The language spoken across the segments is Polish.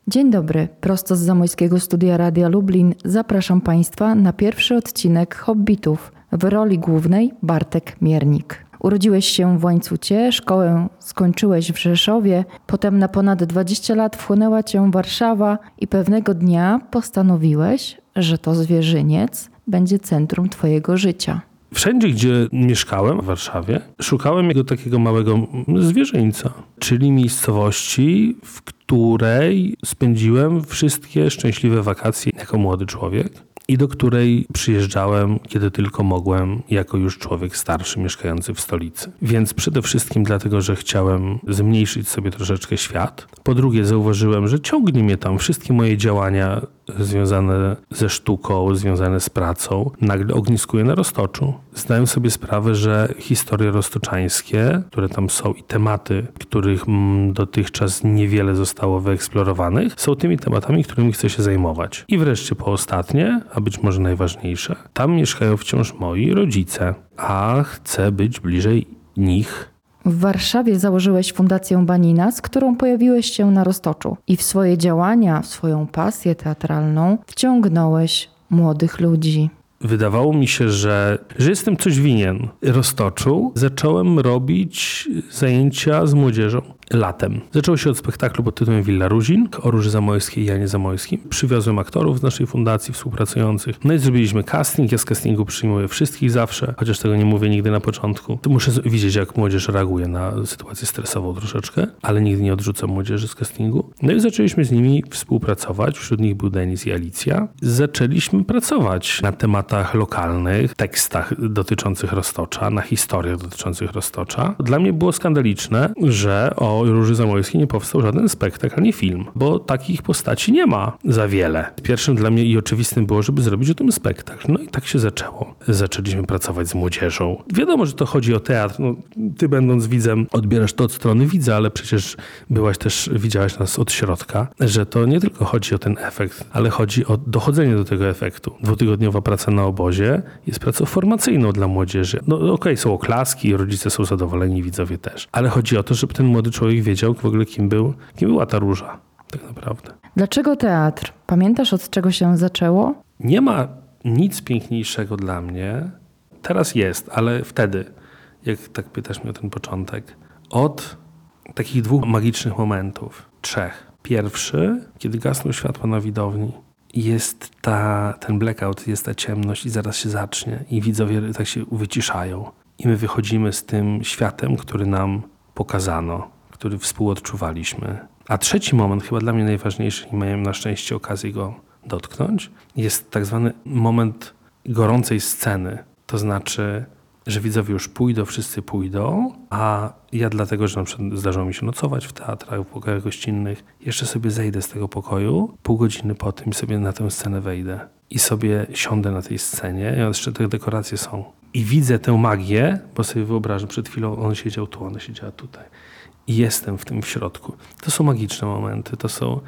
Dzień dobry, prosto z Zamojskiego Studia Radia Lublin zapraszam Państwa na pierwszy odcinek Hobbitów. W roli głównej Bartek Miernik. Urodziłeś się w Łańcucie, szkołę skończyłeś w Rzeszowie, potem na ponad 20 lat wchłonęła cię Warszawa i pewnego dnia postanowiłeś, że to Zwierzyniec będzie centrum twojego życia. Wszędzie, gdzie mieszkałem w Warszawie, szukałem jego takiego małego zwierzyńca, czyli miejscowości, w której spędziłem wszystkie szczęśliwe wakacje jako młody człowiek i do której przyjeżdżałem, kiedy tylko mogłem, jako już człowiek starszy mieszkający w stolicy. Więc przede wszystkim dlatego, że chciałem zmniejszyć sobie troszeczkę świat. Po drugie, zauważyłem, że ciągnie mnie tam wszystkie moje działania związane ze sztuką, związane z pracą, nagle ogniskuję na Roztoczu. Zdałem sobie sprawę, że historie roztoczańskie, które tam są i tematy, których dotychczas niewiele zostało wyeksplorowanych, są tymi tematami, którymi chcę się zajmować. I wreszcie po ostatnie, a być może najważniejsze, tam mieszkają wciąż moi rodzice, a chcę być bliżej nich. W Warszawie założyłeś Fundację Banina, z którą pojawiłeś się na Roztoczu i w swoje działania, w swoją pasję teatralną wciągnąłeś młodych ludzi. Wydawało mi się, że jestem coś winien Roztoczu. Zacząłem robić zajęcia z młodzieżą latem. Zaczęło się od spektaklu pod tytułem Villa Ruzin o Róży Zamojskiej i Janie Zamojskim. Przywiozłem aktorów z naszej fundacji współpracujących. No i zrobiliśmy casting. Ja z castingu przyjmuję wszystkich zawsze, chociaż tego nie mówię nigdy na początku. To muszę widzieć, jak młodzież reaguje na sytuację stresową troszeczkę, ale nigdy nie odrzucam młodzieży z castingu. No i zaczęliśmy z nimi współpracować. Wśród nich był Denis i Alicja. Zaczęliśmy pracować na tematach lokalnych, tekstach dotyczących Roztocza, na historiach dotyczących Roztocza. Dla mnie było skandaliczne, że o Róży Zamojskiej nie powstał żaden spektakl ani film, bo takich postaci nie ma za wiele. Pierwszym dla mnie i oczywistym było, żeby zrobić o tym spektakl. No i tak się zaczęło. Zaczęliśmy pracować z młodzieżą. Wiadomo, że to chodzi o teatr. No, ty będąc widzem odbierasz to od strony widza, ale przecież widziałaś nas od środka, że to nie tylko chodzi o ten efekt, ale chodzi o dochodzenie do tego efektu. 2-tygodniowa praca na obozie jest pracą formacyjną dla młodzieży. No okej, są oklaski, rodzice są zadowoleni, widzowie też. Ale chodzi o to, żeby ten młody człowiek wiedział w ogóle, kim była ta Róża, tak naprawdę. Dlaczego teatr? Pamiętasz, od czego się zaczęło? Nie ma nic piękniejszego dla mnie. Teraz jest, ale wtedy, jak tak pytasz mnie o ten początek, od takich 2 magicznych momentów, 3. Pierwszy, kiedy gasną światła na widowni. Jest ten blackout, jest ta ciemność i zaraz się zacznie i widzowie tak się wyciszają. I my wychodzimy z tym światem, który nam pokazano, który współodczuwaliśmy. A 3. moment, chyba dla mnie najważniejszy i miałem na szczęście okazję go dotknąć, jest tak zwany moment gorącej sceny. To znaczy, że widzowie już pójdą, wszyscy pójdą, a ja dlatego, że na przykład zdarzyło mi się nocować w teatrach, w pokojach gościnnych, jeszcze sobie zejdę z tego pokoju, pół godziny po tym sobie na tę scenę wejdę i sobie siądę na tej scenie i jeszcze te dekoracje są. I widzę tę magię, bo sobie wyobrażam, przed chwilą on siedział tu, ona siedziała tutaj. I jestem w tym środku. To są magiczne momenty, to są,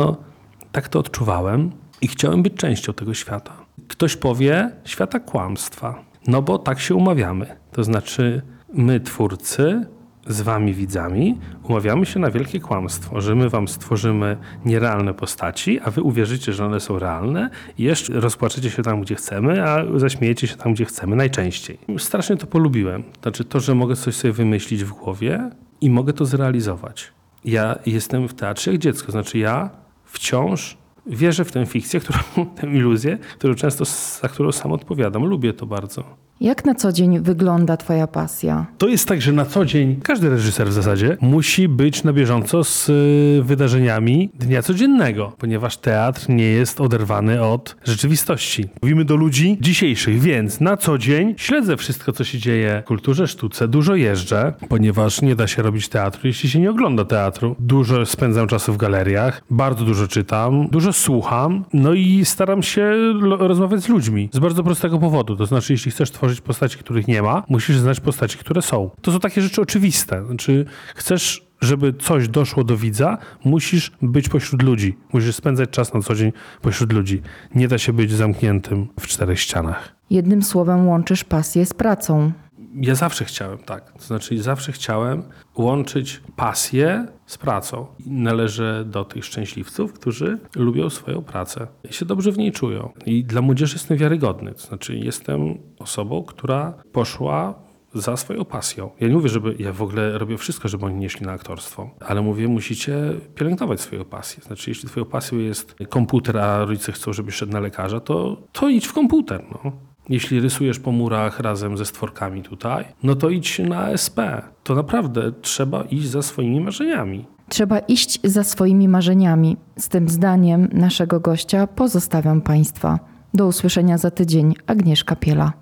tak to odczuwałem i chciałem być częścią tego świata. Ktoś powie, świata kłamstwa. No bo tak się umawiamy. To znaczy my, twórcy, z wami, widzami, umawiamy się na wielkie kłamstwo, że my wam stworzymy nierealne postaci, a wy uwierzycie, że one są realne i jeszcze rozpłaczecie się tam, gdzie chcemy, a zaśmiejecie się tam, gdzie chcemy, najczęściej. Strasznie to polubiłem. Znaczy to, że mogę coś sobie wymyślić w głowie i mogę to zrealizować. Ja jestem w teatrze jak dziecko. Znaczy ja wciąż wierzę w tę fikcję, tę iluzję, za którą sam odpowiadam. Lubię to bardzo. Jak na co dzień wygląda twoja pasja? To jest tak, że na co dzień każdy reżyser w zasadzie musi być na bieżąco z wydarzeniami dnia codziennego, ponieważ teatr nie jest oderwany od rzeczywistości. Mówimy do ludzi dzisiejszych, więc na co dzień śledzę wszystko, co się dzieje w kulturze, sztuce. Dużo jeżdżę, ponieważ nie da się robić teatru, jeśli się nie ogląda teatru. Dużo spędzam czasu w galeriach, bardzo dużo czytam, dużo słucham, no i staram się rozmawiać z ludźmi. Z bardzo prostego powodu, to znaczy jeśli chcesz tworzyć postaci, których nie ma, musisz znać postaci, które są. To są takie rzeczy oczywiste. Znaczy, chcesz, żeby coś doszło do widza, musisz być pośród ludzi. Musisz spędzać czas na co dzień pośród ludzi. Nie da się być zamkniętym w 4 ścianach. Jednym słowem łączysz pasję z pracą. Ja zawsze chciałem tak. To znaczy zawsze chciałem łączyć pasję z pracą. I należę do tych szczęśliwców, którzy lubią swoją pracę i się dobrze w niej czują. I dla młodzieży jestem wiarygodny. To znaczy jestem osobą, która poszła za swoją pasją. Ja nie mówię, ja w ogóle robię wszystko, żeby oni nie szli na aktorstwo, ale mówię, musicie pielęgnować swoją pasję. Znaczy, jeśli twoją pasją jest komputer, a rodzice chcą, żebyś szedł na lekarza, to idź w komputer. No. Jeśli rysujesz po murach razem ze stworkami tutaj, no to idź na SP. To naprawdę trzeba iść za swoimi marzeniami. Trzeba iść za swoimi marzeniami. Z tym zdaniem naszego gościa pozostawiam Państwa. Do usłyszenia za tydzień. Agnieszka Piela.